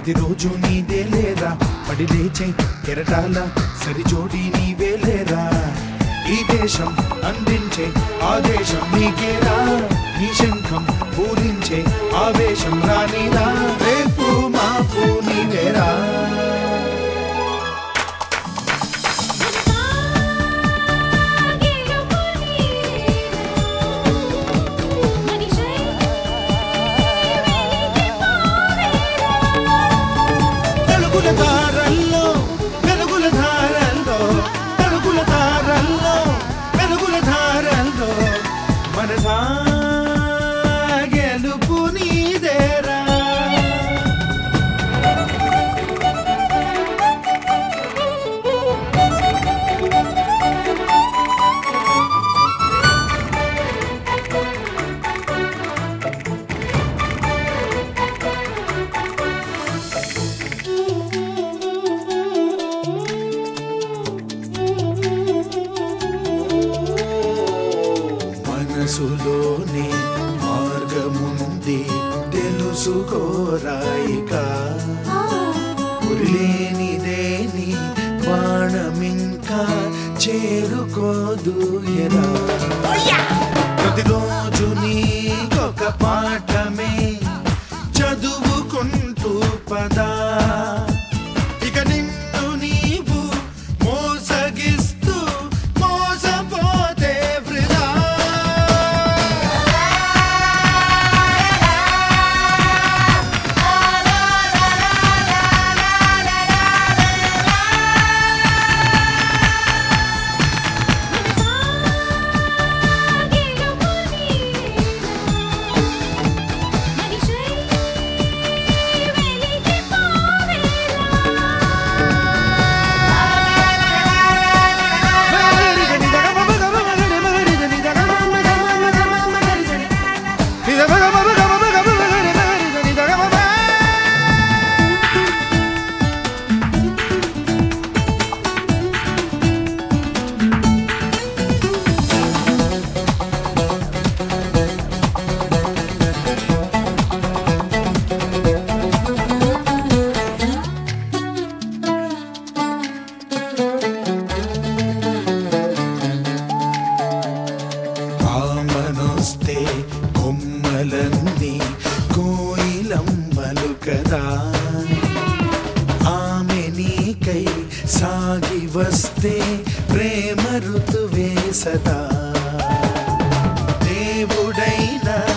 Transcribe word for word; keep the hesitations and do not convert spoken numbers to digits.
ప్రతిరోజు నీదే లేరా పడి లేచే కెరటాల సరిజోడి నీవే లేరా ఈ దేశం అందించే ఆదేశం నీకేరా నీ శంఖం పూరించే ఆవేశం రానిరా రేపు మాపు నీవేరా ధారల్లో వెలుగుల ధారల్లో వెలుగుల ధారల్లో వెలుగుల ధారల్లో మనసా గెలుపు నీదేరా మనసులోనే మార్గముంది తెలుసుకోరాయిక ఉరిలేనిదేని బాణమింకా చేరుకోదు ఎరా ప్రతిరోజు నీకొక పాఠమే చదువుకుంటూ పదా ఇక నిన్ను నీవు మోసగిస్తూ మోసపోతే వృధా ఆమనొస్తే కొమ్మలన్నీ కోయిలమ్మలు కదా ఆమె నీకై సాగి వస్తే ప్రేమ ఋతువే సదా దేవుడైనా